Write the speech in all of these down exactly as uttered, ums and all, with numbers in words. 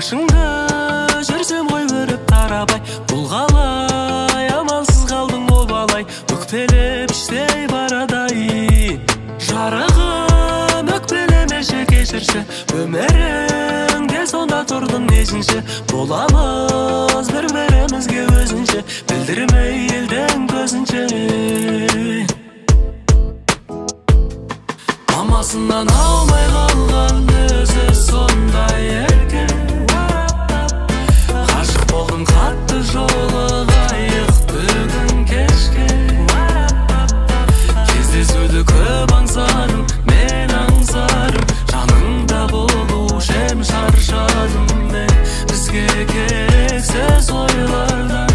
Башыңда жүрсем ғой өріп тарабай, бұл қалай амалсыз қалдың обалай, өкпелеп іштей барадай. Жарығым өкпелемеші кешірші, өміріңде сонда тұрдың нешінші, боламыз бір-бірімізге өзінше, білдірмей елдің көзінше. Мамасынан алмай қалған өзі сондай еркен, ғашық болдым қатты жолығайық бүгін кешке. Кездесуді көп аңсадым, мен аңсарым, жаныңда болу шем шаршадым мен, бізге керексіз ойлардан.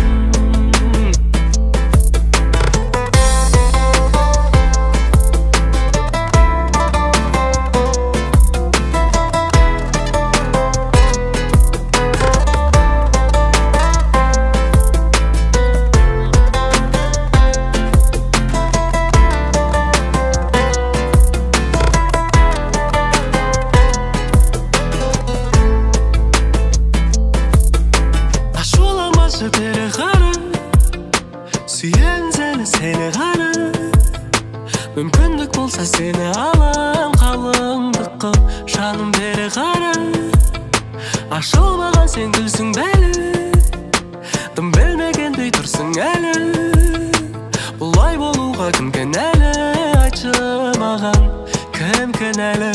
Бері қара, сүйен сені, сені ғана. Мүмкіндік болса сені алам, қалыңдық қып, жаным бері қара. Ашылмаған сен гүлсің бәлі, дым білмегендей тұрсың әлі. Бұлай болуға кім кінәлі, айтшы маған, кім кінәлі.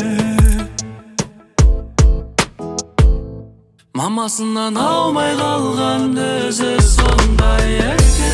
Мамасынан алмай қалған өзі сондай еркен,